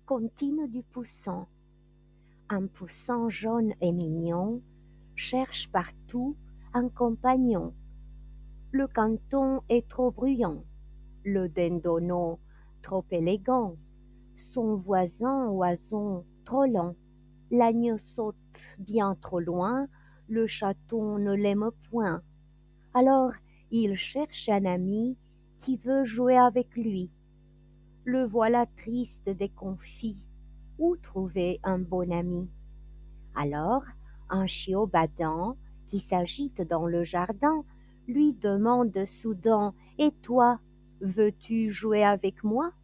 contine du poussin. Un poussin jaune et mignon cherche partout un compagnon. Le canton est trop bruyant, le dindonneau trop élégant, son voisin oison trop lent. L'agneau saute bien trop loin, le chaton ne l'aime point. Alors il cherche un ami qui veut jouer avec lui. Le voilà triste, déconfit. Où trouver un bon ami? Alors un chiot badant qui s'agite dans le jardin lui demande soudain: Et toi, veux-tu jouer avec moi?